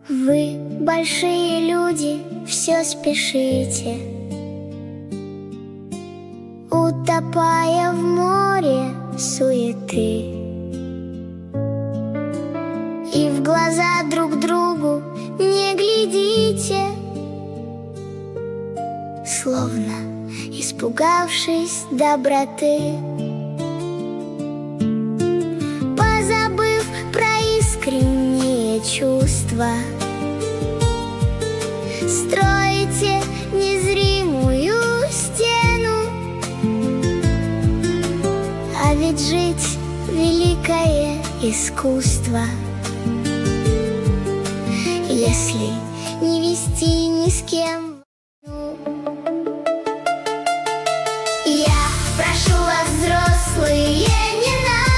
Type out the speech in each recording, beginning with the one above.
Вы, большие люди, все спешите, утопая в море суеты, и в глаза друг другу не глядите, словно испугавшись доброты. Позабыв про искренние чувства, строите незримую стену. А ведь жить — великое искусство, если не вести ни с кем. Я прошу вас, взрослые, не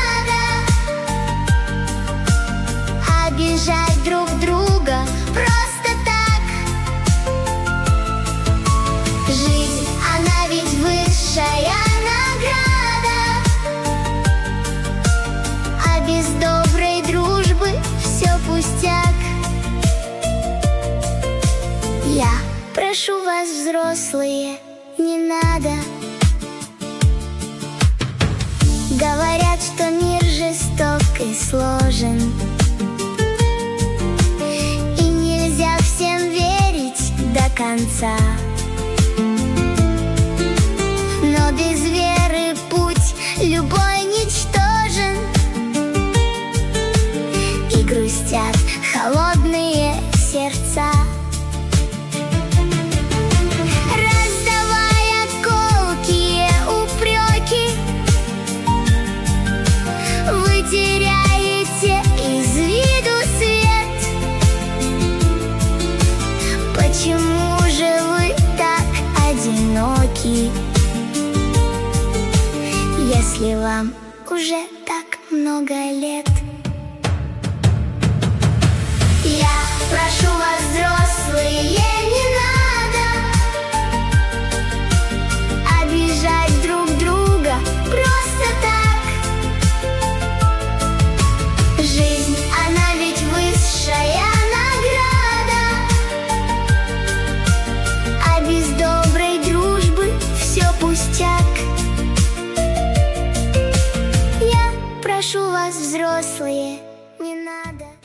надо обижать друг друга просто так. Жизнь, она ведь высшая награда, а без доброй дружбы все пустяк. Я прошу вас, взрослые, не надо. Говорят, что мир жесток и сложен, и нельзя всем верить до конца. Но без веры путь любой ничтожен, и грустят холодные сердца. Теряете из виду свет. Почему же вы так одиноки, если вам уже так много лет? Я прошу вас, взрослые, не надо обижать друг друга просто так. Жизнь, она ведь высшая награда, а без доброй дружбы все пустяк. Я прошу вас, взрослые,